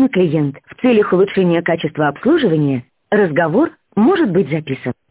клиент. В целях улучшения качества обслуживания разговор может быть записан.